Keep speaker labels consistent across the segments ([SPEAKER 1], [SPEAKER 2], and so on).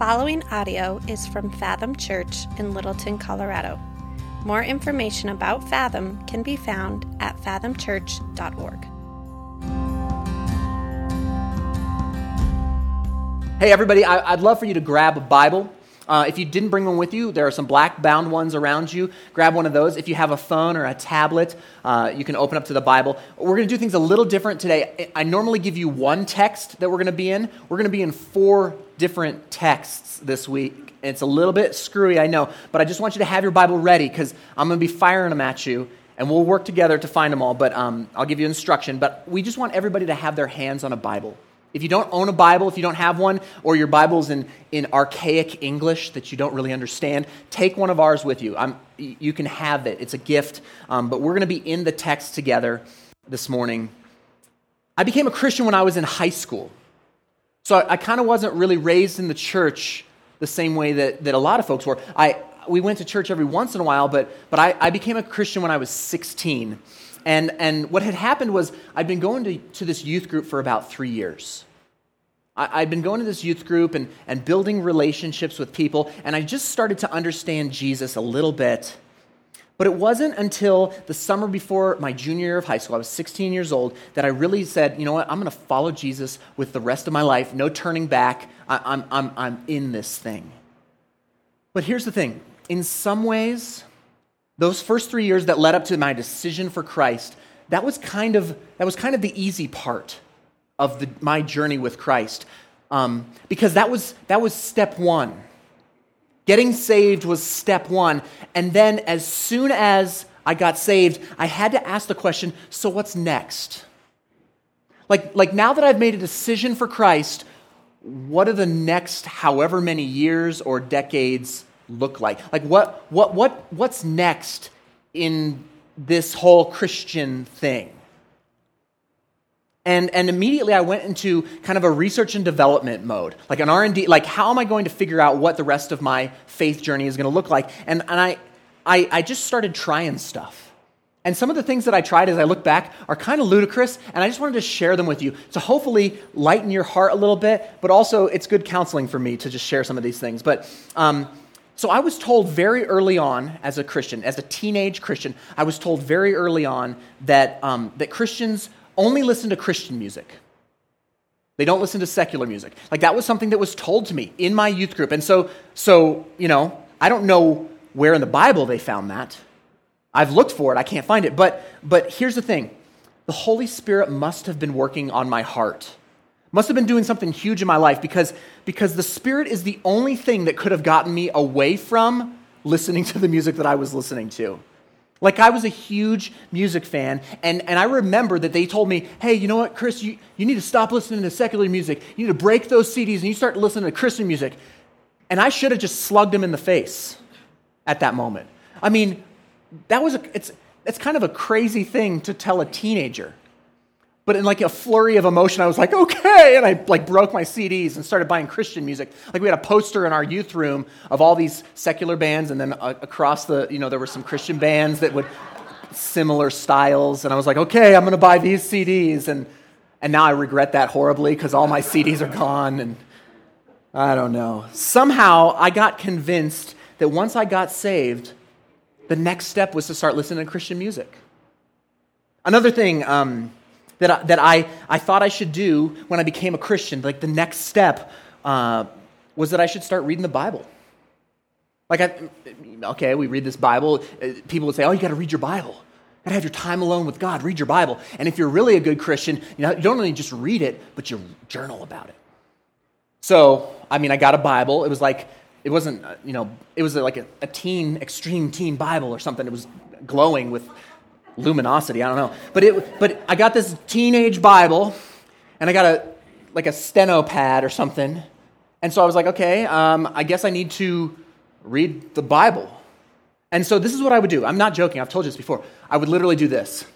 [SPEAKER 1] following audio is from Fathom Church in Littleton, Colorado. More information about Fathom can be found at fathomchurch.org.
[SPEAKER 2] Hey everybody, I'd love for you to grab a Bible. If you didn't bring one with you, there are some black bound ones around you. Grab one of those. If you have a phone or a tablet, you can open up to the Bible. We're going to do things a little different today. I normally give you one text that we're going to be in. We're going to be in 4 different texts this week. It's a little bit screwy, I know, but I just want you to have your Bible ready because I'm going to be firing them at you, and we'll work together to find them all, but I'll give you instruction. But we just want everybody to have their hands on a Bible. If you don't own a Bible, if you don't have one, or your Bible's in archaic English that you don't really understand, take one of ours with you. You can have it. It's a gift. But we're going to be in the text together this morning. I became a Christian when I was in high school. So I kind of wasn't really raised in the church the same way that a lot of folks were. We went to church every once in a while, but I became a Christian when I was 16. And what had happened was I'd been going to this youth group for about 3 years. I'd been going to this youth group and building relationships with people, and I just started to understand Jesus a little bit. But it wasn't until the summer before my junior year of high school, I was 16 years old, that I really said, you know what, I'm going to follow Jesus with the rest of my life, no turning back. I'm in this thing. But here's the thing. In some ways, those first 3 years that led up to my decision for Christ, that was kind of the easy part of my journey with Christ, because that was step one. Getting saved was step one, and then as soon as I got saved, I had to ask the question: so what's next? Like now that I've made a decision for Christ, what are the next however many years or decades look like? Like what's next in this whole Christian thing? And immediately I went into kind of a research and development mode, like an R&D, like how am I going to figure out what the rest of my faith journey is going to look like? And I just started trying stuff. And some of the things that I tried as I look back are kind of ludicrous, and I just wanted to share them with you to hopefully lighten your heart a little bit, but also it's good counseling for me to just share some of these things. But so I was told very early on as a Christian, as a teenage Christian, I was told very early on that Christians only listen to Christian music. They don't listen to secular music. Like that was something that was told to me in my youth group. And so you know, I don't know where in the Bible they found that. I've looked for it, I can't find it. But here's the thing. The Holy Spirit must have been working on my heart. Must have been doing something huge in my life because the Spirit is the only thing that could have gotten me away from listening to the music that I was listening to. Like I was a huge music fan, and I remember that they told me, hey, you know what, Chris, you need to stop listening to secular music. You need to break those CDs and you start listening to Christian music. And I should have just slugged him in the face at that moment. I mean, it's kind of a crazy thing to tell a teenager. But in like a flurry of emotion, I was like, okay, and I like broke my CDs and started buying Christian music. Like we had a poster in our youth room of all these secular bands, and then across there were some Christian bands that would similar styles, and I was like, okay, I'm going to buy these CDs, and now I regret that horribly because all my CDs are gone, and I don't know. Somehow I got convinced that once I got saved, the next step was to start listening to Christian music. Another thing that I thought I should do when I became a Christian, like the next step, was that I should start reading the Bible. Okay, we read this Bible. People would say, oh, you got to read your Bible. You got to have your time alone with God. Read your Bible. And if you're really a good Christian, you don't only just read it, but you journal about it. So, I got a Bible. It was like, it wasn't, it was like a extreme teen Bible or something. It was glowing with luminosity, I don't know. But I got this teenage Bible, and I got a steno pad or something. And so I was like, okay, I guess I need to read the Bible. And so this is what I would do. I'm not joking. I've told you this before. I would literally do this.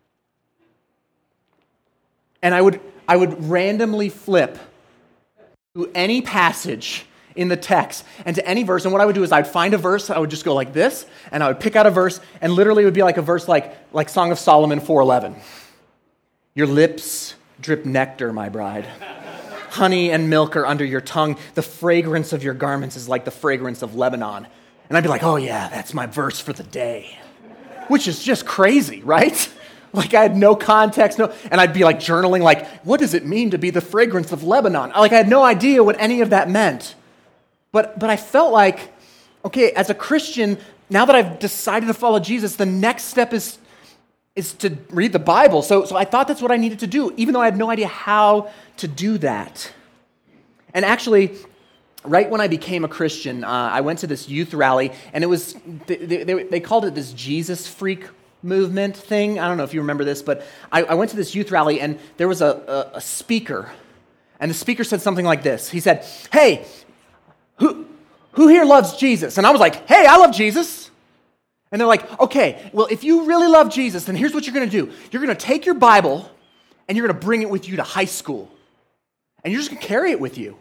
[SPEAKER 2] And I would randomly flip to any passage in the text and to any verse. And what I would do is I'd find a verse, I would just go like this, and I would pick out a verse, and literally it would be like a verse like Song of Solomon 4:11. Your lips drip nectar, my bride. honey and milk are under your tongue. The fragrance of your garments is like the fragrance of Lebanon. And I'd be like, oh yeah, that's my verse for the day. Which is just crazy, right? Like I had no context, and I'd be like journaling like, what does it mean to be the fragrance of Lebanon? Like I had no idea what any of that meant. But I felt like, okay, as a Christian, now that I've decided to follow Jesus, the next step is to read the Bible. So I thought that's what I needed to do, even though I had no idea how to do that. And actually, right when I became a Christian, I went to this youth rally, and it was, they called it this Jesus freak movement thing. I don't know if you remember this, but I went to this youth rally, and there was a speaker, and the speaker said something like this. He said, hey, who here loves Jesus? And I was like, hey, I love Jesus. And they're like, okay, well, if you really love Jesus, then here's what you're going to do. You're going to take your Bible, and you're going to bring it with you to high school, and you're just going to carry it with you.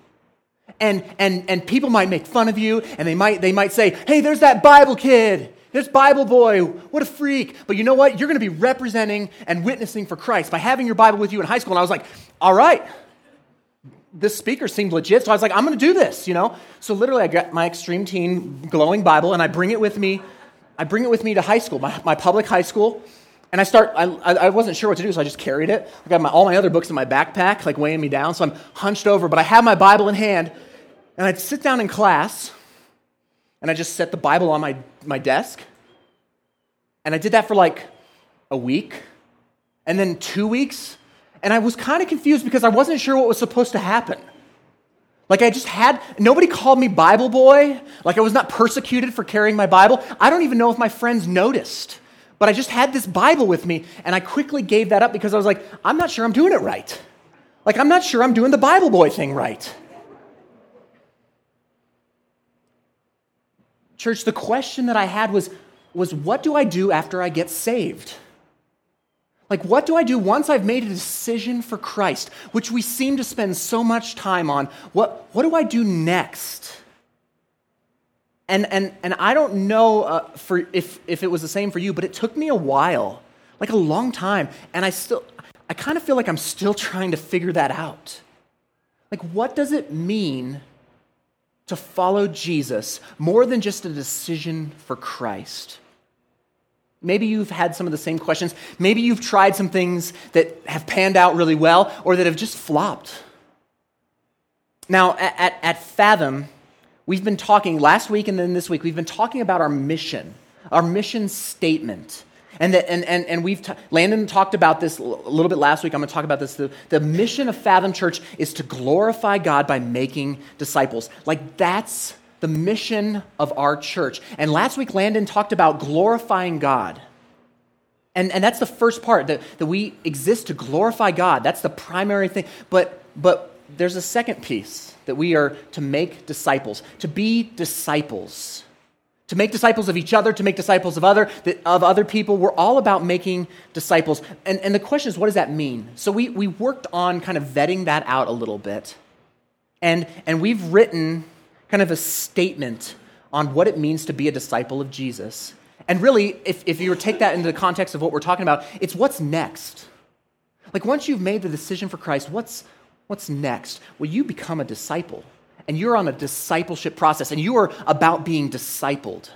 [SPEAKER 2] And people might make fun of you, and they might say, hey, there's that Bible kid. There's Bible boy. What a freak. But you know what? You're going to be representing and witnessing for Christ by having your Bible with you in high school. And I was like, all right. This speaker seemed legit, so I was like, I'm going to do this, So literally, I got my Extreme Teen glowing Bible, and I bring it with me. I bring it with me to high school, my public high school. And I wasn't sure what to do, so I just carried it. I got all my other books in my backpack, like weighing me down, so I'm hunched over. But I have my Bible in hand, and I'd sit down in class, and I just set the Bible on my desk. And I did that for like a week, and then 2 weeks. And I was kind of confused because I wasn't sure what was supposed to happen. Like nobody called me Bible boy. Like I was not persecuted for carrying my Bible. I don't even know if my friends noticed. But I just had this Bible with me, and I quickly gave that up because I was like, I'm not sure I'm doing it right. Like, I'm not sure I'm doing the Bible boy thing right. Church, the question that I had was what do I do after I get saved? Like, what do I do once I've made a decision for Christ, which we seem to spend so much time on? What do I do next? And I don't know if it was the same for you, but it took me a while, like a long time, and I kind of feel like I'm still trying to figure that out. Like, what does it mean to follow Jesus more than just a decision for Christ? Maybe you've had some of the same questions. Maybe you've tried some things that have panned out really well or that have just flopped. Now, at Fathom, we've been talking last week and then this week, we've been talking about our mission statement. And Landon talked about this a little bit last week. I'm going to talk about this. The mission of Fathom Church is to glorify God by making disciples. Like, that's the mission of our church. And last week, Landon talked about glorifying God. And that's the first part, that we exist to glorify God. That's the primary thing. But there's a second piece, that we are to make disciples, to be disciples, to make disciples of each other, to make disciples of other people. We're all about making disciples. And the question is, what does that mean? So we worked on kind of vetting that out a little bit. And we've written kind of a statement on what it means to be a disciple of Jesus. And really, if you were to take that into the context of what we're talking about, it's what's next. Like, once you've made the decision for Christ, what's next? Well, you become a disciple, and you're on a discipleship process, and you are about being discipled.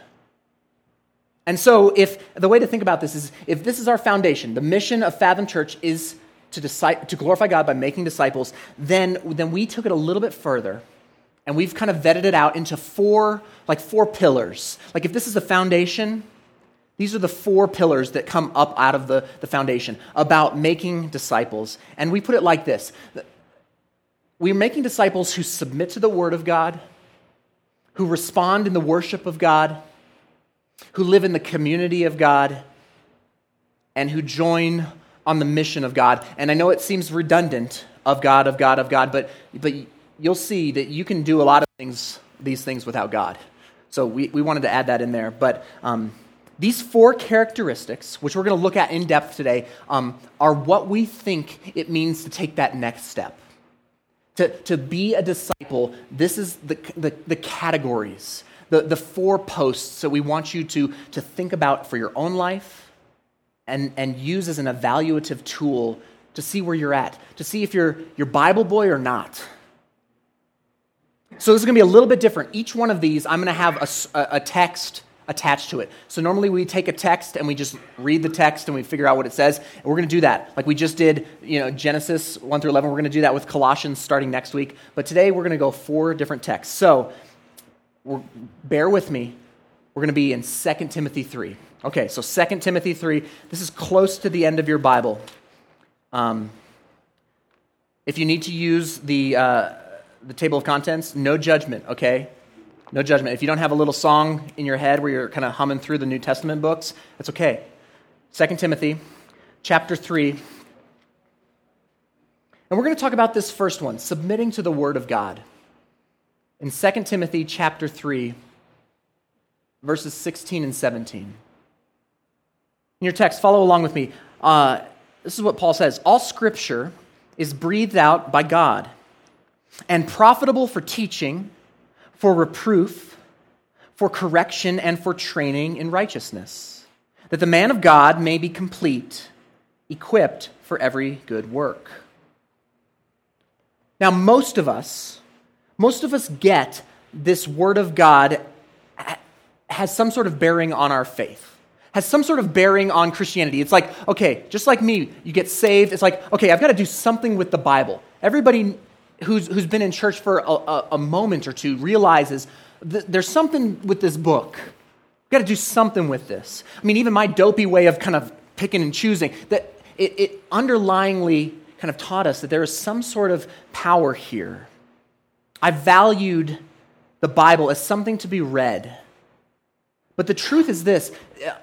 [SPEAKER 2] And so the way to think about this is, if this is our foundation, the mission of Fathom Church is to glorify God by making disciples, then we took it a little bit further, and we've kind of vetted it out into four pillars. Like, if this is the foundation, these are the 4 pillars that come up out of the foundation about making disciples. And we put it like this. We're making disciples who submit to the Word of God, who respond in the worship of God, who live in the community of God, and who join on the mission of God. And I know it seems redundant, of God, but you'll see that you can do a lot of these things without God. So we wanted to add that in there. But these 4 characteristics, which we're going to look at in depth today, are what we think it means to take that next step. To be a disciple, this is the categories, the 4 posts that we want you to think about for your own life and use as an evaluative tool to see where you're at, to see if you're Bible boy or not. So this is going to be a little bit different. Each one of these, I'm going to have a text attached to it. So normally we take a text and we just read the text and we figure out what it says. And we're going to do that. Like we just did, Genesis 1 through 11. We're going to do that with Colossians starting next week. But today we're going to go 4 different texts. So bear with me. We're going to be in 2 Timothy 3. Okay, so 2 Timothy 3. This is close to the end of your Bible. If you need to use the table of contents, no judgment, okay? No judgment. If you don't have a little song in your head where you're kind of humming through the New Testament books, that's okay. 2 Timothy chapter 3. And we're going to talk about this first one, submitting to the Word of God. In 2 Timothy chapter 3, verses 16 and 17. In your text, follow along with me. This is what Paul says. All Scripture is breathed out by God and profitable for teaching, for reproof, for correction, and for training in righteousness, that the man of God may be complete, equipped for every good work. Now, most of us get this Word of God has some sort of bearing on our faith, has some sort of bearing on Christianity. It's like, okay, just like me, you get saved. It's like, okay, I've got to do something with the Bible. Everybody who's been in church for a moment or two realizes there's something with this book. We've got to do something with this. I mean, even my dopey way of kind of picking and choosing, that it underlyingly kind of taught us that there is some sort of power here. I valued the Bible as something to be read. But the truth is this,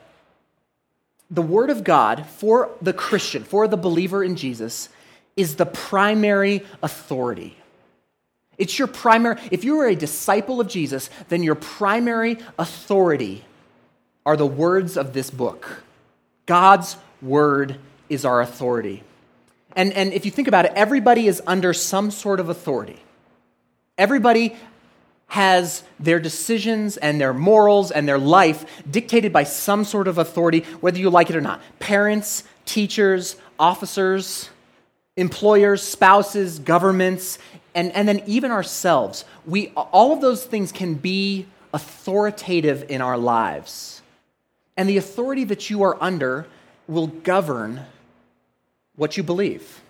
[SPEAKER 2] the Word of God for the Christian, for the believer in Jesus, is the primary authority. It's your primary, if you are a disciple of Jesus, then your primary authority are the words of this book. God's Word is our authority. And if you think about it, everybody is under some sort of authority. Everybody has their decisions and their morals and their life dictated by some sort of authority, whether you like it or not. Parents, teachers, officers, employers, spouses, governments, and then even ourselves. All of those things can be authoritative in our lives. And the authority that you are under will govern what you believe.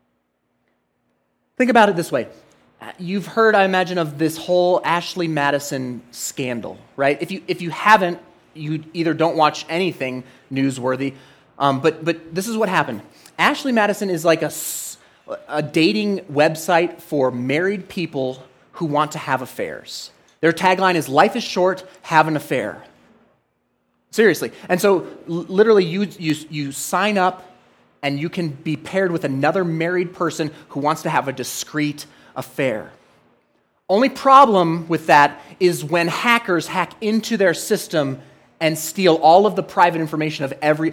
[SPEAKER 2] Think about it this way. You've heard, I imagine, of this whole Ashley Madison scandal, right? If you haven't, you either don't watch anything newsworthy, but this is what happened. Ashley Madison is like a dating website for married people who want to have affairs. Their tagline is, "Life is short, have an affair." Seriously. And so literally you sign up and you can be paired with another married person who wants to have a discreet affair. Only problem with that is when hackers hack into their system and steal all of the private information of every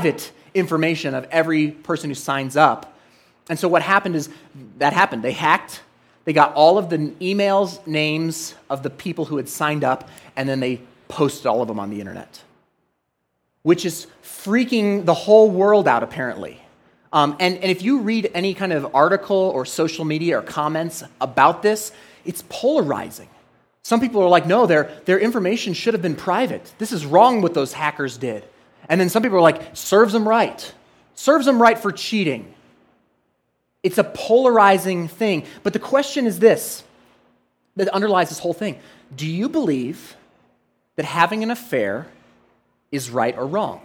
[SPEAKER 2] person who signs up. And so what happened is that happened. They hacked, they got all of the emails, names of the people who had signed up, and then they posted all of them on the internet, which is freaking the whole world out, apparently. And if you read any kind of article or social media or comments about this, it's polarizing. Some people are like, no, their information should have been private. This is wrong what those hackers did. And then some people are like, serves them right. Serves them right for cheating. It's a polarizing thing. But the question is this, that underlies this whole thing. Do you believe that having an affair is right or wrong?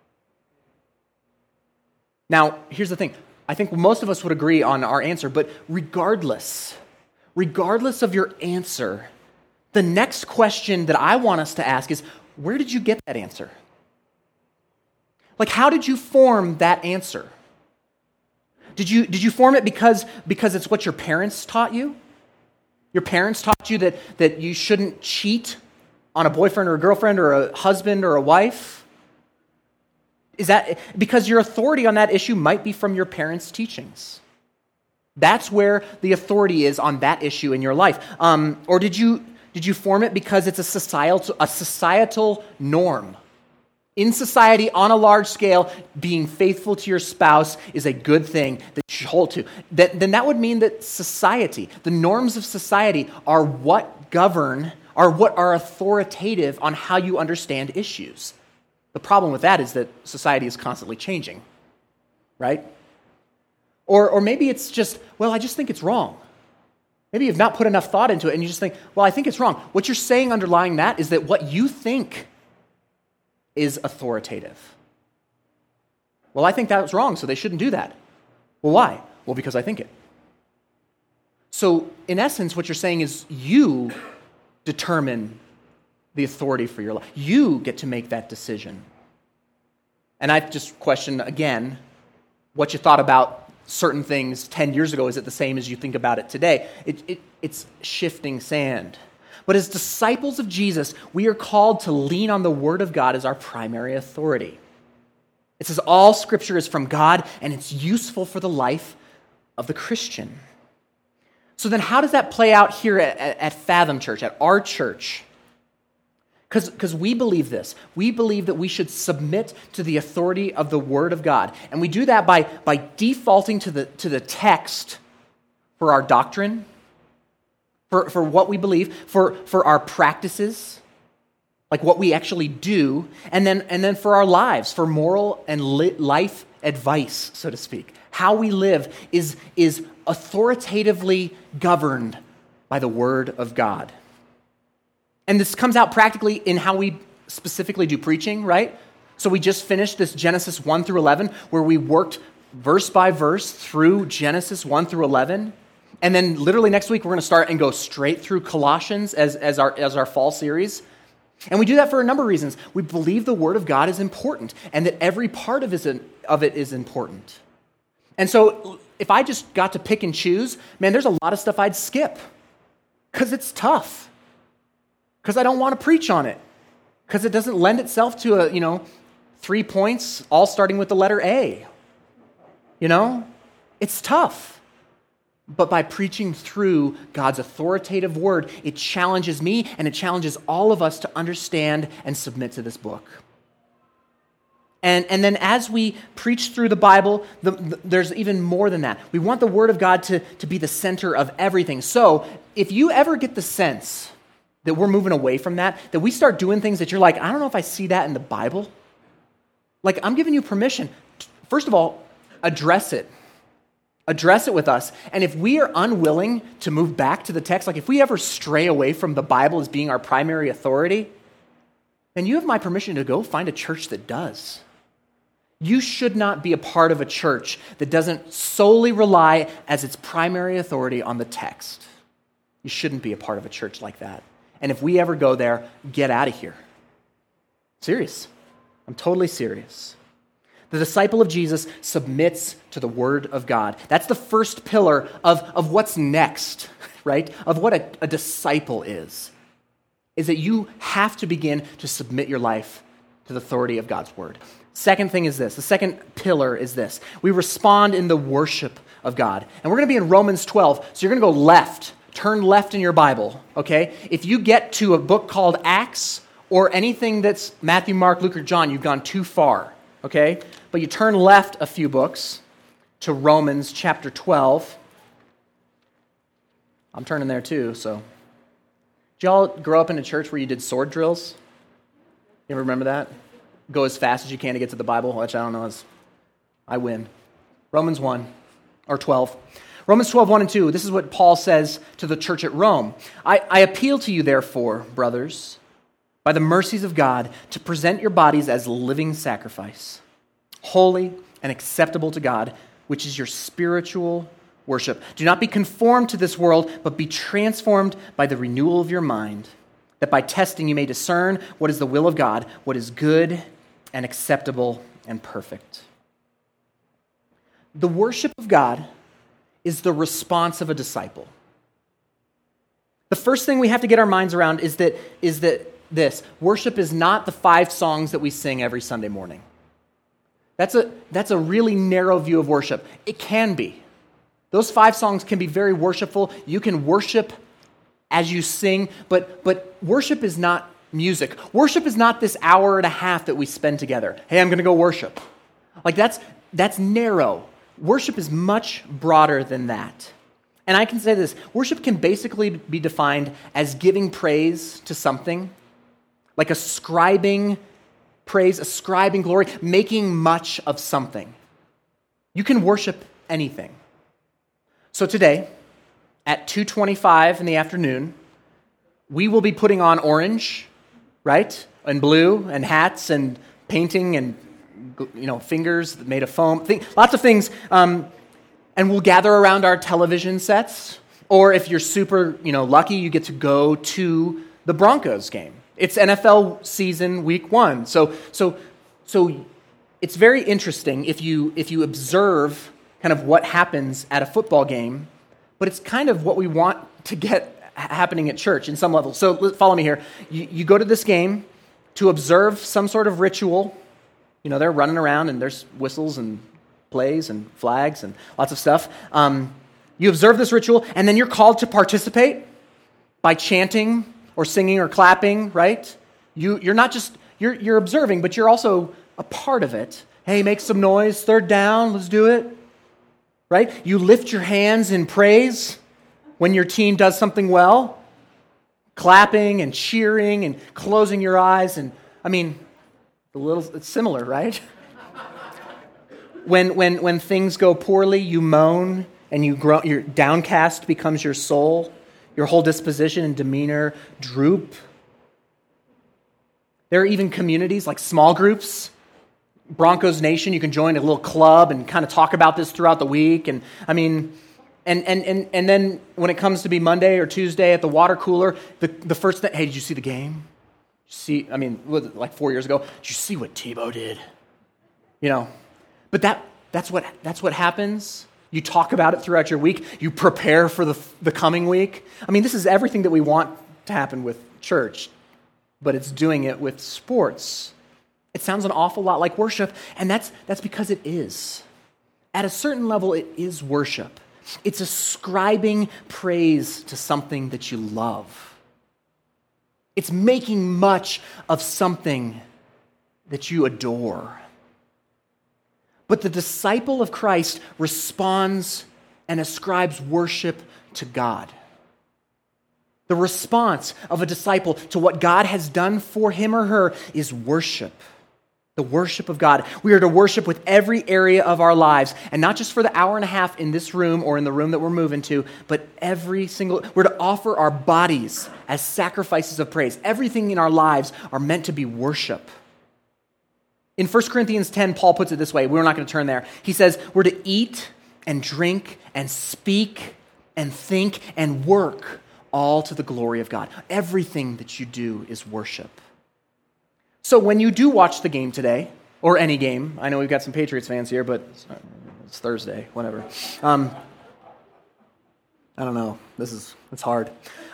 [SPEAKER 2] Now, here's the thing. I think most of us would agree on our answer, but regardless of your answer, the next question that I want us to ask is, where did you get that answer? Like, how did you form that answer? Did you form it because it's what your parents taught you? Your parents taught you that you shouldn't cheat on a boyfriend or a girlfriend or a husband or a wife? Is that because your authority on that issue might be from your parents' teachings? That's where the authority is on that issue in your life. Or did you form it because it's a societal norm? in society on a large scale, being faithful to your spouse is a good thing that you should hold to, then that would mean that society, the norms of society, are what govern, are what are authoritative on how you understand issues. The problem with that is that society is constantly changing, right? Or maybe it's just, well, I just think it's wrong. Maybe you've not put enough thought into it and you just think, well, I think it's wrong. What you're saying underlying that is that what you think is authoritative. Well, I think that's wrong, so they shouldn't do that. Well, why? Well, because I think it. So, in essence, what you're saying is you determine the authority for your life. You get to make that decision. And I just question again what you thought about certain things 10 years ago. Is it the same as you think about it today? It's shifting sand. But as disciples of Jesus, we are called to lean on the Word of God as our primary authority. It says all Scripture is from God and it's useful for the life of the Christian. So then how does that play out here at Fathom Church, at our church? Because we believe this. We believe that we should submit to the authority of the Word of God. And we do that by defaulting to the text for our doctrine, for what we believe, for our practices, like what we actually do, and then for our lives, for moral and life advice, so to speak. How we live is authoritatively governed by the Word of God. And this comes out practically in how we specifically do preaching, right? So we just finished this Genesis 1 through 11, where we worked verse by verse through Genesis 1 through 11. And then literally next week, we're going to start and go straight through Colossians as our fall series. And we do that for a number of reasons. We believe the Word of God is important and that every part of it is important. And so if I just got to pick and choose, man, there's a lot of stuff I'd skip because it's tough. Because I don't want to preach on it. Because it doesn't lend itself to 3 points, all starting with the letter A. It's tough. But by preaching through God's authoritative word, it challenges me and it challenges all of us to understand and submit to this book. And then as we preach through the Bible, there's even more than that. We want the Word of God to be the center of everything. So if you ever get the sense that we're moving away from that we start doing things that you're like, I don't know if I see that in the Bible. Like, I'm giving you permission. First of all, address it. Address it with us. And if we are unwilling to move back to the text, like if we ever stray away from the Bible as being our primary authority, then you have my permission to go find a church that does. You should not be a part of a church that doesn't solely rely as its primary authority on the text. You shouldn't be a part of a church like that. And if we ever go there, get out of here. Serious. I'm totally serious. The disciple of Jesus submits to the Word of God. That's the first pillar of what's next, right? Of what a disciple is that you have to begin to submit your life to the authority of God's Word. Second thing is this. The second pillar is this. We respond in the worship of God. And we're going to be in Romans 12, so you're going to go left. Turn left in your Bible, okay? If you get to a book called Acts or anything that's Matthew, Mark, Luke, or John, you've gone too far, okay? But you turn left a few books to Romans chapter 12. I'm turning there too, so. Did y'all grow up in a church where you did sword drills? You ever remember that? Go as fast as you can to get to the Bible, which I don't know I win. Romans 1, or 12. Romans 12, 1 and 2, this is what Paul says to the church at Rome. I appeal to you, therefore, brothers, by the mercies of God, to present your bodies as living sacrifice, holy and acceptable to God, which is your spiritual worship. Do not be conformed to this world, but be transformed by the renewal of your mind, that by testing you may discern what is the will of God, what is good and acceptable and perfect. The worship of God is the response of a disciple. The first thing we have to get our minds around is that this worship is not the 5 songs that we sing every Sunday morning. That's a really narrow view of worship. It can be. Those 5 songs can be very worshipful. You can worship as you sing, but worship is not music. Worship is not this hour and a half that we spend together. Hey, I'm going to go worship. Like that's narrow. Worship is much broader than that. And I can say this, worship can basically be defined as giving praise to something, like ascribing praise, ascribing glory, making much of something. You can worship anything. So today, at 2:25 in the afternoon, we will be putting on orange, right? And blue, and hats, and painting, and fingers made of foam, lots of things. And we'll gather around our television sets, or if you're super, lucky, you get to go to the Broncos game. It's NFL season, week 1. So it's very interesting if you observe kind of what happens at a football game, but it's kind of what we want to get happening at church in some level. So follow me here. You go to this game to observe some sort of ritual. They're running around and there's whistles and plays and flags and lots of stuff. You observe this ritual, and then you're called to participate by chanting or singing or clapping, right? You're not just, you're observing, but you're also a part of it. Hey, make some noise, third down, let's do it, right? You lift your hands in praise when your team does something well, clapping and cheering and closing your eyes, and it's similar, right? When things go poorly, you moan and you grow. Your downcast becomes your soul. Your whole disposition and demeanor droop. There are even communities like small groups. Broncos Nation, you can join a little club and kind of talk about this throughout the week. And then when it comes to be Monday or Tuesday at the water cooler, the first thing, hey, did you see the game? Like 4 years ago, did you see what Tebow did? But that's what happens. You talk about it throughout your week. You prepare for the coming week. This is everything that we want to happen with church, but it's doing it with sports. It sounds an awful lot like worship, and that's because it is. At a certain level, it is worship. It's ascribing praise to something that you love. It's making much of something that you adore. But the disciple of Christ responds and ascribes worship to God. The response of a disciple to what God has done for him or her is worship. The worship of God. We are to worship with every area of our lives, and not just for the hour and a half in this room or in the room that we're moving to, but we're to offer our bodies as sacrifices of praise. Everything in our lives are meant to be worship. In 1 Corinthians 10, Paul puts it this way. We're not going to turn there. He says, we're to eat and drink and speak and think and work all to the glory of God. Everything that you do is worship. So when you do watch the game today, or any game, I know we've got some Patriots fans here, but it's Thursday, whatever. I don't know. It's hard.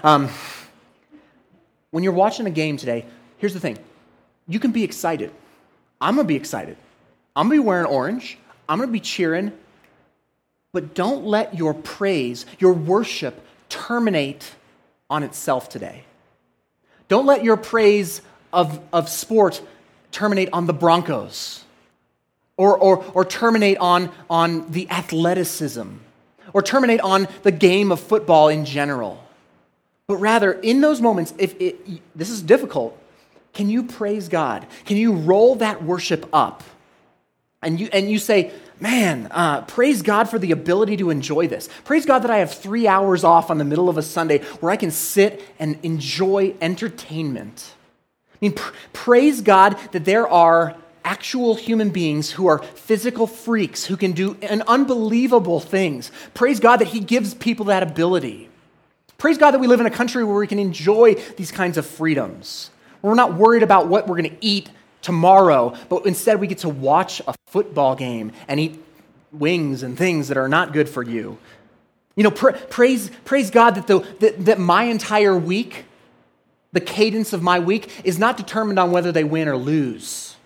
[SPEAKER 2] When you're watching a game today, here's the thing. You can be excited. I'm going to be excited. I'm going to be wearing orange. I'm going to be cheering. But don't let your praise, your worship, terminate on itself today. Don't let your praise of sport terminate on the Broncos or terminate on the athleticism or terminate on the game of football in general. But rather, in those moments, this is difficult, can you praise God? Can you roll that worship up? And you say, man, praise God for the ability to enjoy this. Praise God that I have 3 hours off on the middle of a Sunday where I can sit and enjoy entertainment. Praise God that there are actual human beings who are physical freaks who can do unbelievable things. Praise God that He gives people that ability. Praise God that we live in a country where we can enjoy these kinds of freedoms. We're not worried about what we're going to eat tomorrow, but instead we get to watch a football game and eat wings and things that are not good for you. Praise God that my entire week, the cadence of my week, is not determined on whether they win or lose.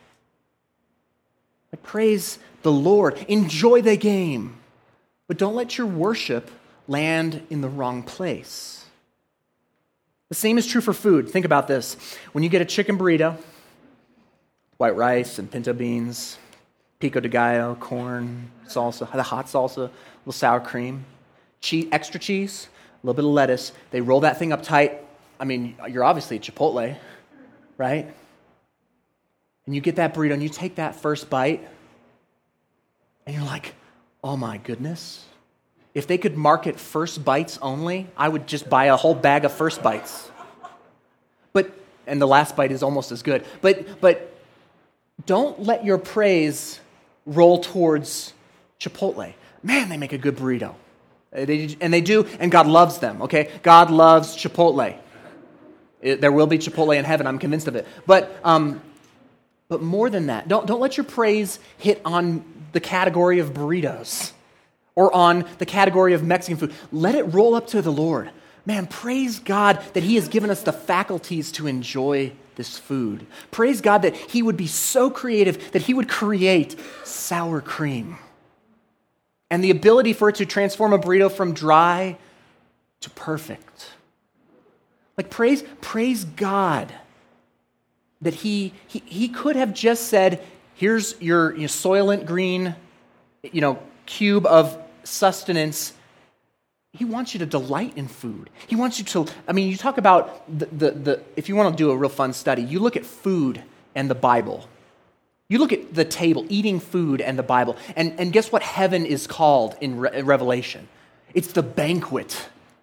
[SPEAKER 2] Praise the Lord. Enjoy the game, but don't let your worship land in the wrong place. The same is true for food. Think about this. When you get a chicken burrito, white rice and pinto beans, pico de gallo, corn, salsa, the hot salsa, a little sour cream, extra cheese, a little bit of lettuce. They roll that thing up tight. I mean, you're obviously at Chipotle, right? And you get that burrito and you take that first bite and you're like, oh my goodness. If they could market first bites only, I would just buy a whole bag of first bites. And the last bite is almost as good. But don't let your praise roll towards Chipotle. Man, they make a good burrito. They do, and God loves them, okay? God loves Chipotle. There will be Chipotle in heaven, I'm convinced of it. But more than that, don't let your praise hit on the category of burritos or on the category of Mexican food. Let it roll up to the Lord. Man, praise God that He has given us the faculties to enjoy this food. Praise God that He would be so creative that He would create sour cream and the ability for it to transform a burrito from dry to perfect. Like praise God that He could have just said, here's your Soylent Green, cube of sustenance. He wants you to delight in food. He wants you to, you talk about the if you want to do a real fun study, you look at food and the Bible. You look at the table, eating food and the Bible, and guess what heaven is called in Revelation? It's the banquet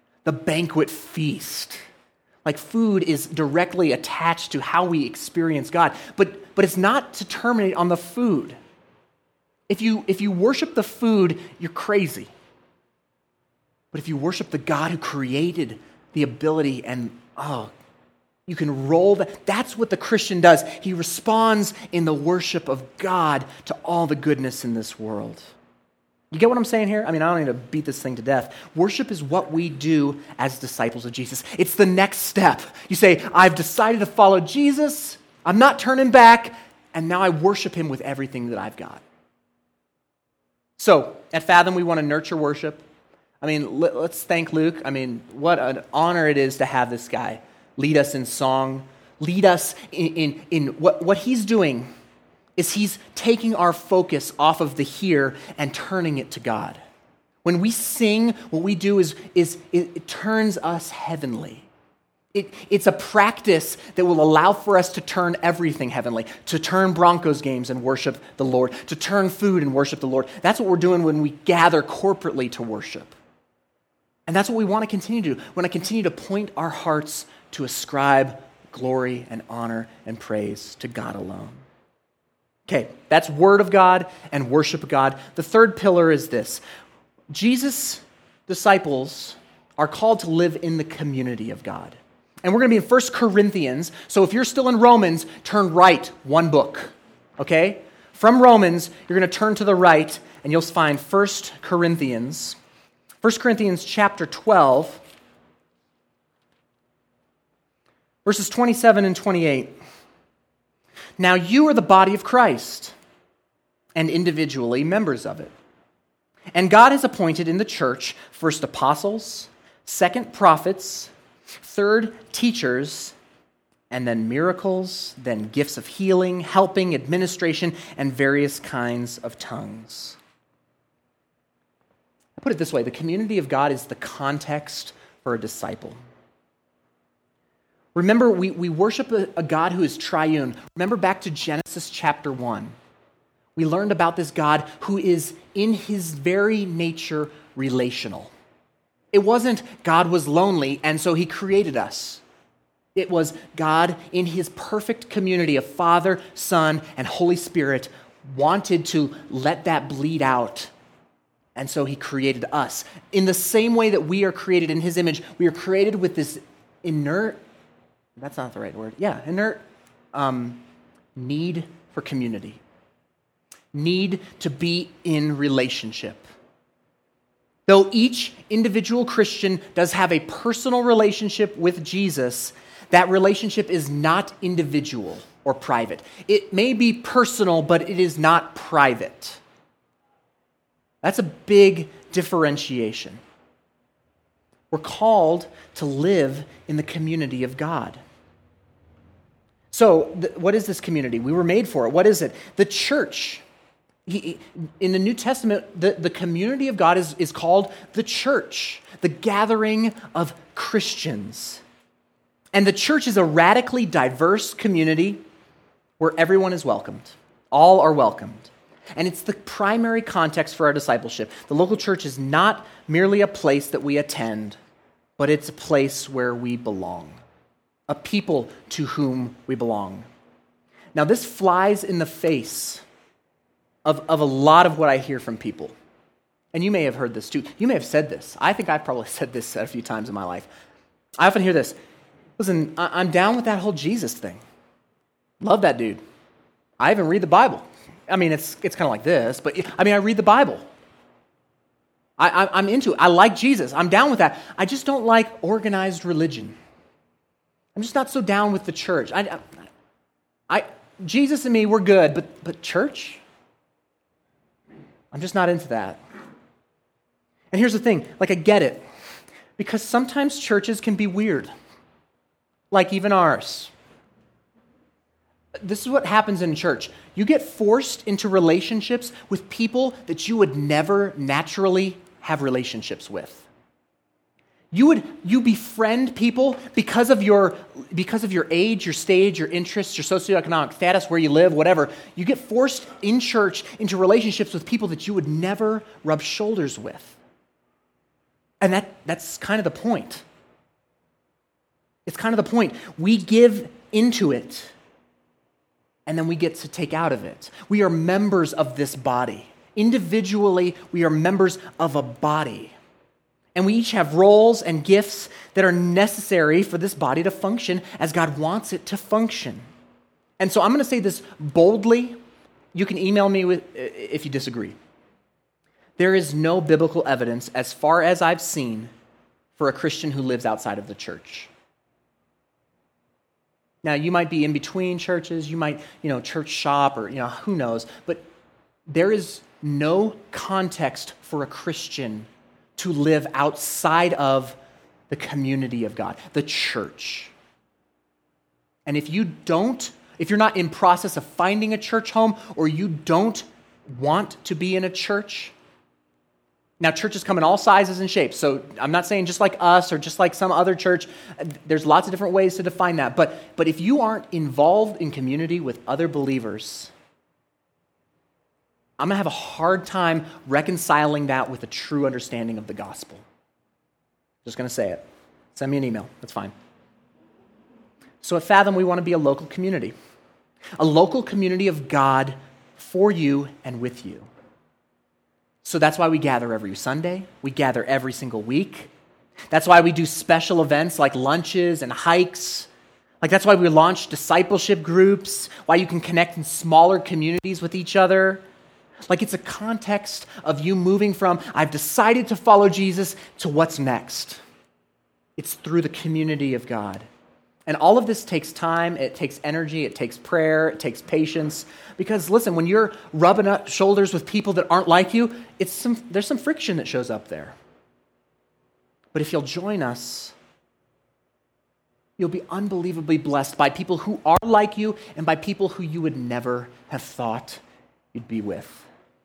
[SPEAKER 2] feast. Like food is directly attached to how we experience God, but it's not to terminate on the food. If you worship the food, you're crazy. But if you worship the God who created the ability you can roll that. That's what the Christian does. He responds in the worship of God to all the goodness in this world. You get what I'm saying here? I don't need to beat this thing to death. Worship is what we do as disciples of Jesus. It's the next step. You say, I've decided to follow Jesus. I'm not turning back. And now I worship Him with everything that I've got. So at Fathom, we want to nurture worship. Let's thank Luke. What an honor it is to have this guy lead us in song, lead us in what he's doing is he's taking our focus off of the here and turning it to God. When we sing, what we do is it turns us heavenly. It's a practice that will allow for us to turn everything heavenly, to turn Broncos games and worship the Lord, to turn food and worship the Lord. That's what we're doing when we gather corporately to worship. And that's what we want to continue to do. We want to continue to point our hearts to ascribe glory and honor and praise to God alone. Okay, that's word of God and worship of God. The third pillar is this. Jesus' disciples are called to live in the community of God. And we're going to be in 1 Corinthians. So if you're still in Romans, turn right one book. Okay? From Romans, you're going to turn to the right and you'll find 1 Corinthians. 1 Corinthians chapter 12, verses 27 and 28. Now you are the body of Christ, and individually members of it. And God has appointed in the church first apostles, second prophets, third teachers, and then miracles, then gifts of healing, helping, administration, and various kinds of tongues. I put it this way, the community of God is the context for a disciple. Remember, we worship a God who is triune. Remember back to Genesis chapter 1. We learned about this God who is in His very nature relational. It wasn't God was lonely and so He created us. It was God in His perfect community of Father, Son, and Holy Spirit wanted to let that bleed out. And so He created us. In the same way that we are created in His image, we are created with this inert, that's not the right word, inert need for community. Need to be in relationship. Though each individual Christian does have a personal relationship with Jesus, that relationship is not individual or private. It may be personal, but it is not private. That's a big differentiation. We're called to live in the community of God. So, what is this community? We were made for it. What is it? The church. In the New Testament, the community of God is called the church, the gathering of Christians. And the church is a radically diverse community where everyone is welcomed. All are welcomed. And it's the primary context for our discipleship. The local church is not merely a place that we attend, but it's a place where we belong, a people to whom we belong. Now, this flies in the face of a lot of what I hear from people. And you may have heard this too. You may have said this. I think I've probably said this a few times in my life. I often hear this. Listen, I'm down with that whole Jesus thing. Love that dude. I even read the Bible. I mean, it's kind of like this, but I read the Bible. I'm into it. I like Jesus. I'm down with that. I just don't like organized religion. I'm just not so down with the church. Jesus and me, we're good, but church? I'm just not into that. And here's the thing, I get it. Because sometimes churches can be weird. Like even ours. This is what happens in church. You get forced into relationships with people that you would never naturally have relationships with. You befriend people because of your age, your stage, your interests, your socioeconomic status, where you live, whatever. You get forced in church into relationships with people that you would never rub shoulders with. And that's kind of the point. It's kind of the point. We give into it, and then we get to take out of it. We are members of this body. Individually, we are members of a body. And we each have roles and gifts that are necessary for this body to function as God wants it to function. And so I'm going to say this boldly. You can email me if you disagree. There is no biblical evidence, as far as I've seen, for a Christian who lives outside of the church. Now, you might be in between churches, you might, church shop, or, who knows, but there is no context for a Christian to live outside of the community of God, the church. And if you're not in process of finding a church home, or you don't want to be in a church, now churches come in all sizes and shapes, so I'm not saying just like us or just like some other church. There's lots of different ways to define that. But if you aren't involved in community with other believers, I'm going to have a hard time reconciling that with a true understanding of the gospel. Just going to say it. Send me an email. That's fine. So at Fathom, we want to be a local community of God for you and with you. So that's why we gather every Sunday. We gather every single week. That's why we do special events like lunches and hikes. That's why we launch discipleship groups, why you can connect in smaller communities with each other. It's a context of you moving from, I've decided to follow Jesus, to what's next. It's through the community of God. And all of this takes time, it takes energy, it takes prayer, it takes patience. Because listen, when you're rubbing up shoulders with people that aren't like you, there's some friction that shows up there. But if you'll join us, you'll be unbelievably blessed by people who are like you and by people who you would never have thought you'd be with.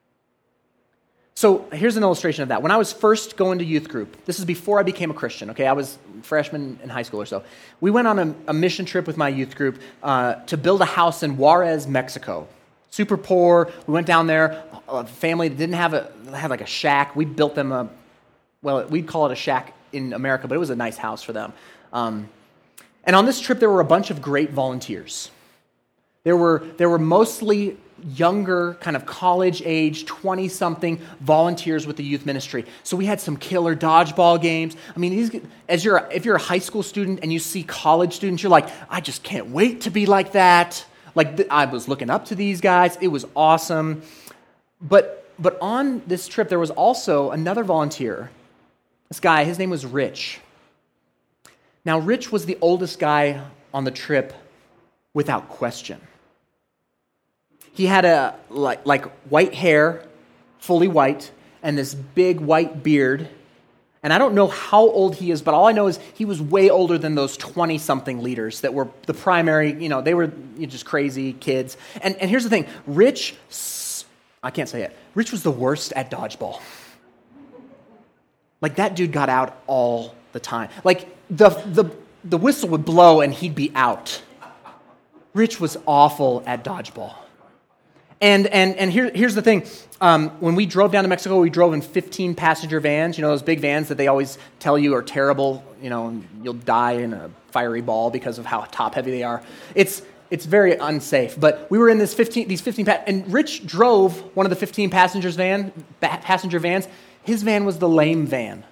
[SPEAKER 2] So here's an illustration of that. When I was first going to youth group, this is before I became a Christian, okay? I was a freshman in high school or so. We went on a mission trip with my youth group to build a house in Juarez, Mexico. Super poor. We went down there. A family that didn't have had like a shack. We built them we'd call it a shack in America, but it was a nice house for them. And on this trip, there were a bunch of great volunteers. There were mostly younger, kind of college-age, 20-something volunteers with the youth ministry. So we had some killer dodgeball games. If you're a high school student and you see college students, you're like, I just can't wait to be like that. I was looking up to these guys. It was awesome. But on this trip, there was also another volunteer. This guy, his name was Rich. Now, Rich was the oldest guy on the trip without question. He had a white hair, fully white, and this big white beard, And I don't know how old he is, but all I know is he was way older than those 20-something leaders that were the primary, they were just crazy kids. And here's the thing, Rich was the worst at dodgeball. Like, that dude got out all the time. Like, the whistle would blow and he'd be out. Rich was awful at dodgeball. And here's the thing. When we drove down to Mexico, we drove in 15-passenger vans. Those big vans that they always tell you are terrible. You'll die in a fiery ball because of how top-heavy they are. It's very unsafe. But we were in these 15, and Rich drove one of the 15 passenger vans. His van was the lame van.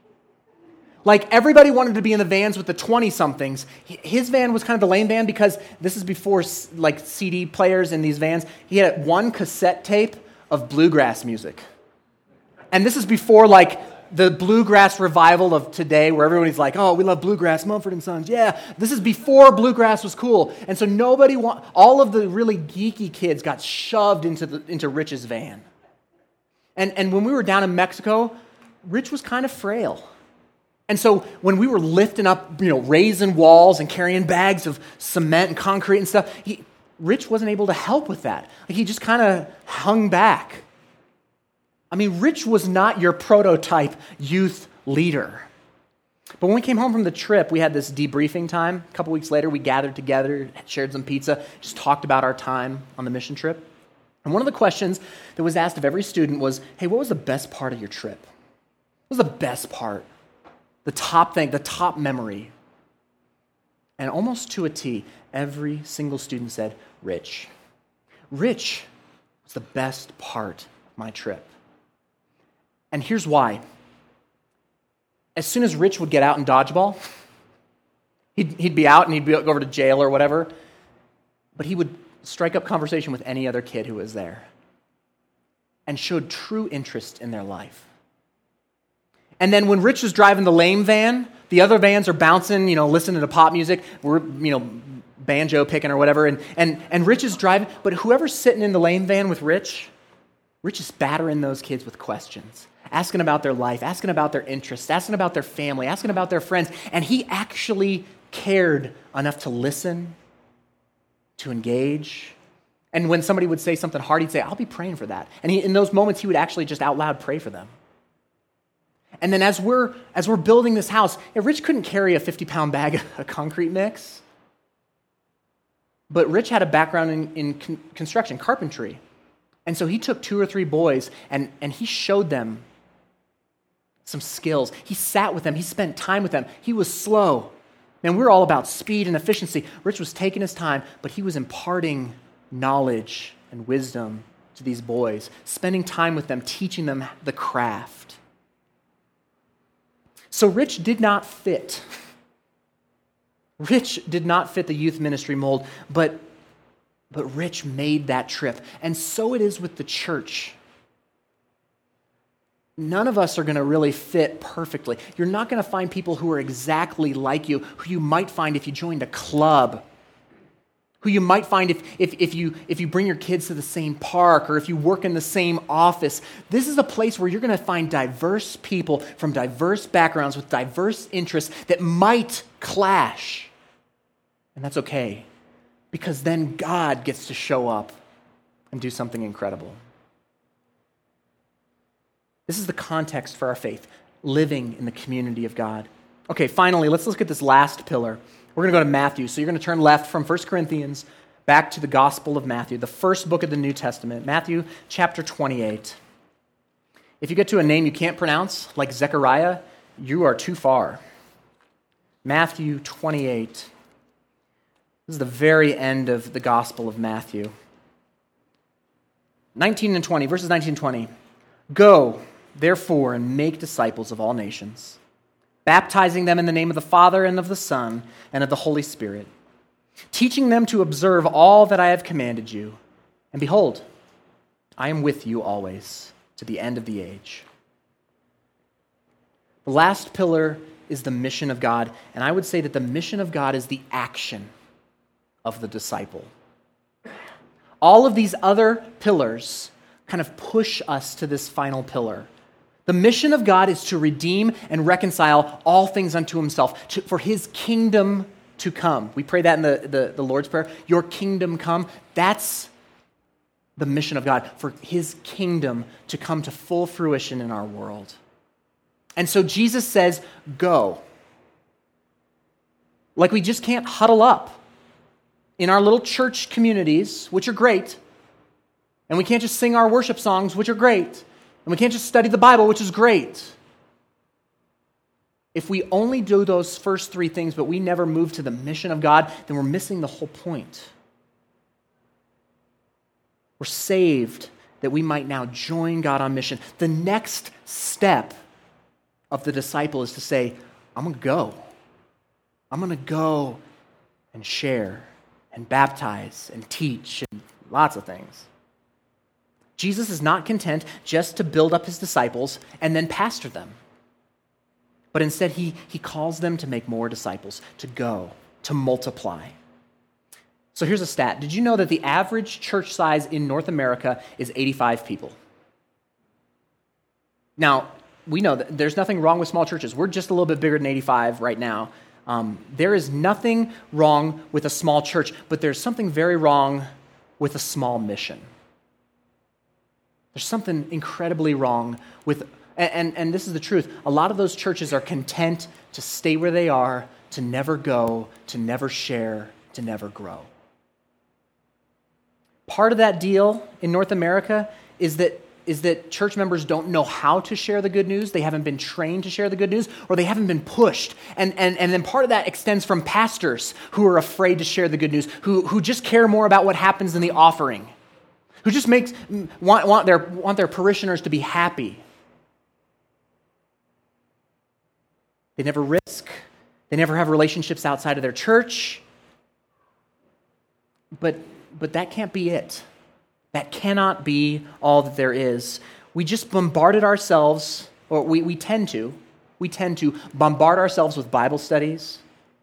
[SPEAKER 2] Like, everybody wanted to be in the vans with the 20-somethings. His van was kind of the lame van because this is before, like, CD players in these vans. He had one cassette tape of bluegrass music. And this is before, like, the bluegrass revival of today where everybody's like, oh, we love bluegrass, Mumford & Sons, yeah. This is before bluegrass was cool. And so all of the really geeky kids got shoved into Rich's van. And when we were down in Mexico, Rich was kind of frail. And so when we were lifting up, raising walls and carrying bags of cement and concrete and stuff, Rich wasn't able to help with that. Like, he just kind of hung back. I mean, Rich was not your prototype youth leader. But when we came home from the trip, we had this debriefing time. A couple weeks later, we gathered together, shared some pizza, just talked about our time on the mission trip. And one of the questions that was asked of every student was, hey, what was the best part of your trip? What was the best part? The top thing, the top memory. And almost to a T, every single student said, Rich. Rich was the best part of my trip. And here's why. As soon as Rich would get out in dodgeball, he'd be out and he'd go over to jail or whatever, but he would strike up conversation with any other kid who was there and showed true interest in their life. And then when Rich was driving the lame van, the other vans are bouncing, listening to pop music. We're, banjo picking or whatever. And Rich is driving. But whoever's sitting in the lame van with Rich is battering those kids with questions, asking about their life, asking about their interests, asking about their family, asking about their friends. And he actually cared enough to listen, to engage. And when somebody would say something hard, he'd say, I'll be praying for that. And in those moments, he would actually just out loud pray for them. And then as we're building this house, Rich couldn't carry a 50-pound bag of concrete mix. But Rich had a background in construction, carpentry. And so he took 2 or 3 boys and he showed them some skills. He sat with them. He spent time with them. He was slow. Man, we're all about speed and efficiency. Rich was taking his time, but he was imparting knowledge and wisdom to these boys, spending time with them, teaching them the craft. So Rich did not fit. Rich did not fit the youth ministry mold, but Rich made that trip. And so it is with the church. None of us are going to really fit perfectly. You're not going to find people who are exactly like you, who you might find if you joined a club, who you might find if you bring your kids to the same park or if you work in the same office. This is a place where you're going to find diverse people from diverse backgrounds with diverse interests that might clash. And that's okay, because then God gets to show up and do something incredible. This is the context for our faith, living in the community of God. Okay, finally, let's look at this last pillar. We're going to go to Matthew. So you're going to turn left from 1 Corinthians back to the Gospel of Matthew, the first book of the New Testament, Matthew chapter 28. If you get to a name you can't pronounce, like Zechariah, you are too far. Matthew 28. This is the very end of the Gospel of Matthew. 19 and 20, verses 19 and 20. Go, therefore, and make disciples of all nations, baptizing them in the name of the Father and of the Son and of the Holy Spirit, teaching them to observe all that I have commanded you. And behold, I am with you always to the end of the age. The last pillar is the mission of God, and I would say that the mission of God is the action of the disciple. All of these other pillars kind of push us to this final pillar. The mission of God is to redeem and reconcile all things unto himself, for his kingdom to come. We pray that in the Lord's Prayer. Your kingdom come. That's the mission of God, for his kingdom to come to full fruition in our world. And so Jesus says, go. Like we just can't huddle up in our little church communities, which are great, and we can't just sing our worship songs, which are great, and we can't just study the Bible, which is great. If we only do those first three things, but we never move to the mission of God, then we're missing the whole point. We're saved that we might now join God on mission. The next step of the disciple is to say, I'm going to go. I'm going to go and share and baptize and teach and lots of things. Jesus is not content just to build up his disciples and then pastor them. But instead, he calls them to make more disciples, to go, to multiply. So here's a stat. Did you know that the average church size in North America is 85 people? Now, we know that there's nothing wrong with small churches. We're just a little bit bigger than 85 right now. There is nothing wrong with a small church, but there's something very wrong with a small mission. There's something incredibly wrong with, and this is the truth, a lot of those churches are content to stay where they are, to never go, to never share, to never grow. Part of that deal in North America is that church members don't know how to share the good news, they haven't been trained to share the good news, or they haven't been pushed. And then part of that extends from pastors who are afraid to share the good news, who just care more about what happens in the offering, who just want their parishioners to be happy. They never risk. They never have relationships outside of their church. But that can't be it. That cannot be all that there is. We just bombarded ourselves, or we tend to bombard ourselves with Bible studies,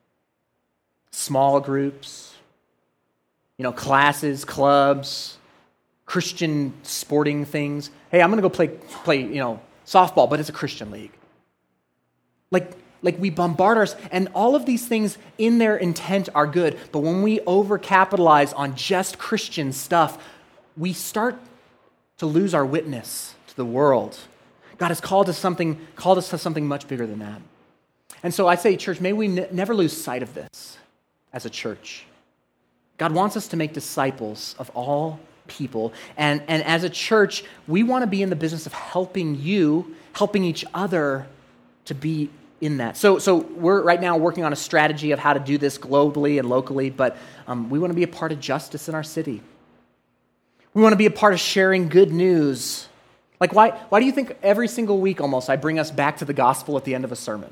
[SPEAKER 2] small groups, classes, clubs, Christian sporting things. Hey, I'm going to go play softball, but it's a Christian league. Like we bombard ourselves, and all of these things in their intent are good, but when we overcapitalize on just Christian stuff, we start to lose our witness to the world. God has called us to something much bigger than that. And so I say, church, may we never lose sight of this as a church. God wants us to make disciples of all people. And as a church, we want to be in the business of helping each other to be in that. So we're right now working on a strategy of how to do this globally and locally, but we want to be a part of justice in our city. We want to be a part of sharing good news. Like, why do you think every single week almost I bring us back to the gospel at the end of a sermon?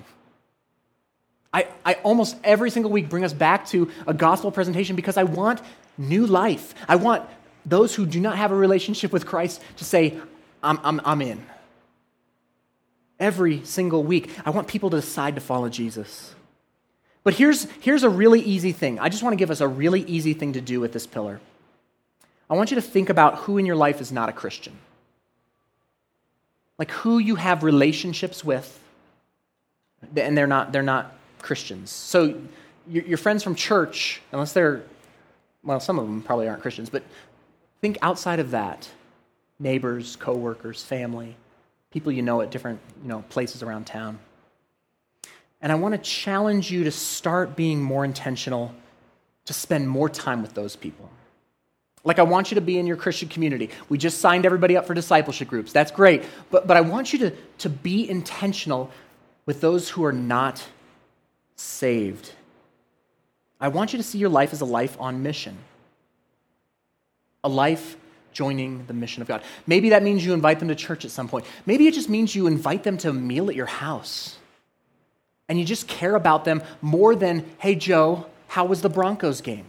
[SPEAKER 2] I almost every single week bring us back to a gospel presentation because I want new life. I want those who do not have a relationship with Christ to say, I'm in. Every single week, I want people to decide to follow Jesus. But here's a really easy thing. I just want to give us a really easy thing to do with this pillar. I want you to think about who in your life is not a Christian. Like who you have relationships with, and they're not Christians. So your friends from church, unless some of them probably aren't Christians, but think outside of that. Neighbors, coworkers, family, people you know at different places around town. And I want to challenge you to start being more intentional, to spend more time with those people. Like I want you to be in your Christian community. We just signed everybody up for discipleship groups. That's great. But I want you to be intentional with those who are not saved. I want you to see your life as a life on mission. A life joining the mission of God. Maybe that means you invite them to church at some point. Maybe it just means you invite them to a meal at your house. And you just care about them more than, hey, Joe, how was the Broncos game?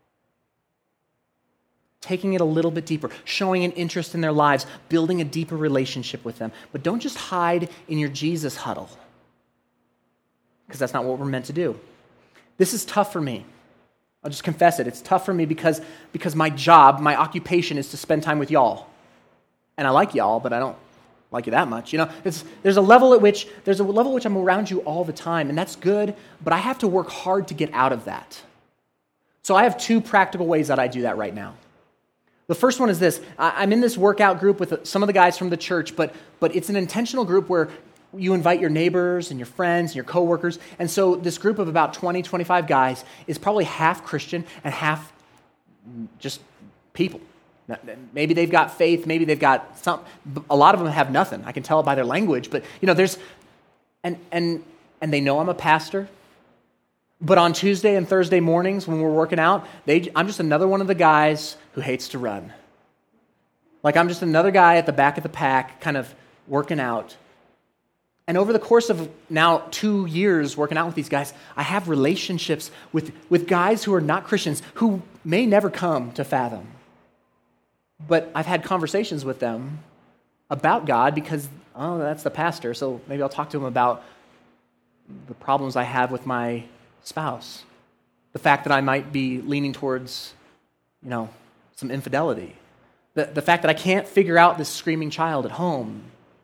[SPEAKER 2] Taking it a little bit deeper, showing an interest in their lives, building a deeper relationship with them. But don't just hide in your Jesus huddle, because that's not what we're meant to do. This is tough for me. I'll just confess it. It's tough for me because my job, my occupation is to spend time with y'all. And I like y'all, but I don't like you that much. There's a level at which I'm around you all the time, and that's good, but I have to work hard to get out of that. So I have two practical ways that I do that right now. The first one is this. I'm in this workout group with some of the guys from the church, but it's an intentional group where you invite your neighbors and your friends and your coworkers. And so this group of about 20, 25 guys is probably half Christian and half just people. Maybe they've got faith, maybe they've got some. A lot of them have nothing. I can tell it by their language, but there's and they know I'm a pastor. But on Tuesday and Thursday mornings when we're working out, I'm just another one of the guys who hates to run. Like I'm just another guy at the back of the pack kind of working out. And over the course of now 2 years working out with these guys, I have relationships with guys who are not Christians who may never come to Fathom. But I've had conversations with them about God because, that's the pastor, so maybe I'll talk to him about the problems I have with my spouse, the fact that I might be leaning towards, some infidelity, the fact that I can't figure out this screaming child at home.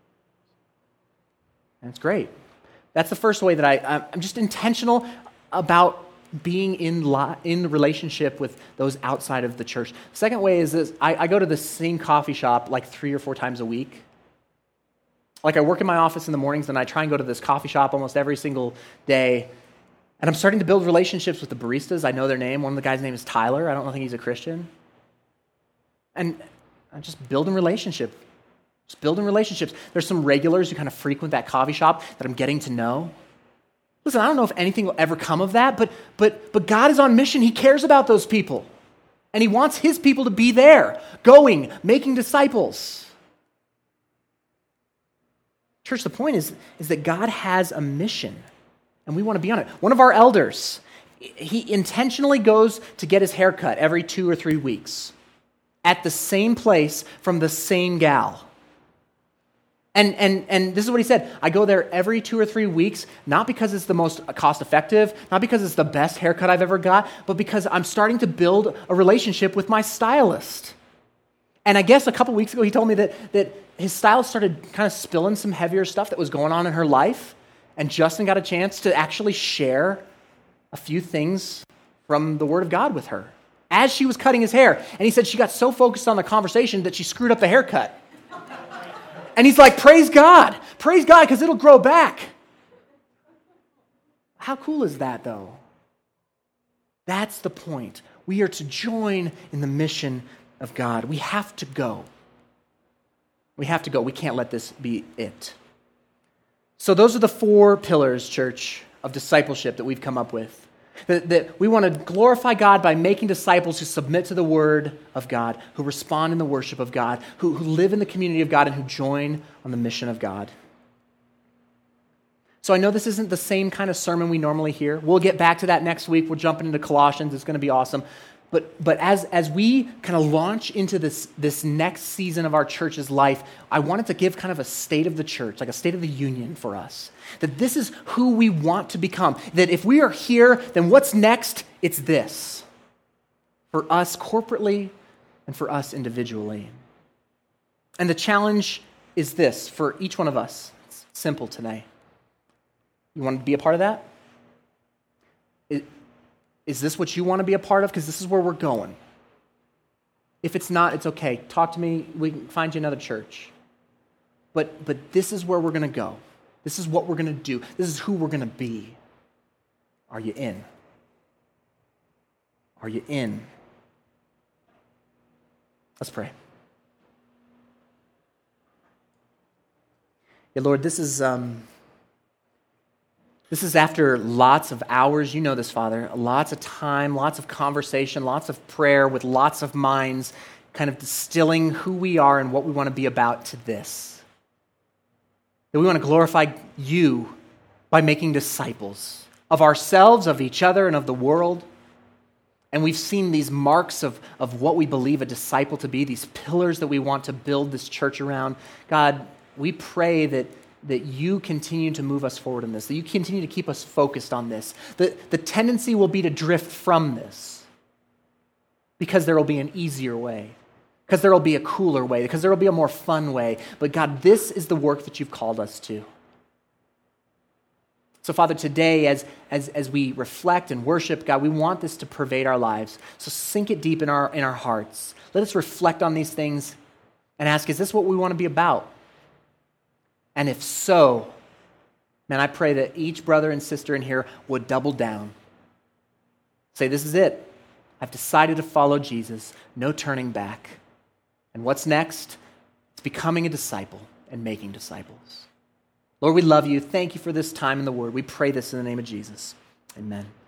[SPEAKER 2] And it's great. That's the first way that I'm just intentional about being in relationship with those outside of the church. The second way is this. I go to the same coffee shop like 3 or 4 times a week. Like I work in my office in the mornings and I try and go to this coffee shop almost every single day. And I'm starting to build relationships with the baristas. I know their name. One of the guys' name is Tyler. I don't think he's a Christian. And I'm just building relationships. There's some regulars who kind of frequent that coffee shop that I'm getting to know. Listen, I don't know if anything will ever come of that, but God is on mission. He cares about those people. And he wants his people to be there, going, making disciples. Church, the point is that God has a mission, and we want to be on it. One of our elders, he intentionally goes to get his hair cut every 2 or 3 weeks at the same place from the same gal. And this is what he said. I go there every 2 or 3 weeks, not because it's the most cost-effective, not because it's the best haircut I've ever got, but because I'm starting to build a relationship with my stylist. And I guess a couple weeks ago he told me that his stylist started kind of spilling some heavier stuff that was going on in her life, and Justin got a chance to actually share a few things from the Word of God with her as she was cutting his hair. And he said she got so focused on the conversation that she screwed up the haircut. And he's like, praise God, because it'll grow back. How cool is that, though? That's the point. We are to join in the mission of God. We have to go. We can't let this be it. So those are the 4 pillars, church, of discipleship that we've come up with. That we want to glorify God by making disciples who submit to the Word of God, who respond in the worship of God, who live in the community of God, and who join on the mission of God. So I know this isn't the same kind of sermon we normally hear. We'll get back to that next week. We're jumping into Colossians. It's going to be awesome. But as we kind of launch into this next season of our church's life, I wanted to give kind of a state of the church, like a state of the union for us. That this is who we want to become. That if we are here, then what's next? It's this. For us corporately and for us individually. And the challenge is this for each one of us. It's simple today. You want to be a part of that? Is this what you want to be a part of? Because this is where we're going. If it's not, it's okay. Talk to me. We can find you another church. But this is where we're going to go. This is what we're going to do. This is who we're going to be. Are you in? Are you in? Let's pray. Yeah, Lord, this is after lots of hours, you know this, Father, lots of time, lots of conversation, lots of prayer with lots of minds, kind of distilling who we are and what we want to be about to this. That we want to glorify you by making disciples of ourselves, of each other, and of the world. And we've seen these marks of what we believe a disciple to be, these pillars that we want to build this church around. God, we pray that you continue to move us forward in this, that you continue to keep us focused on this. The tendency will be to drift from this because there will be an easier way. because there will be a cooler way, because there will be a more fun way. But God, this is the work that you've called us to. So Father, today as we reflect and worship, God, we want this to pervade our lives. So sink it deep in our hearts. Let us reflect on these things and ask, is this what we want to be about? And if so, man, I pray that each brother and sister in here would double down. Say, this is it. I've decided to follow Jesus. No turning back. And what's next? It's becoming a disciple and making disciples. Lord, we love you. Thank you for this time in the Word. We pray this in the name of Jesus. Amen.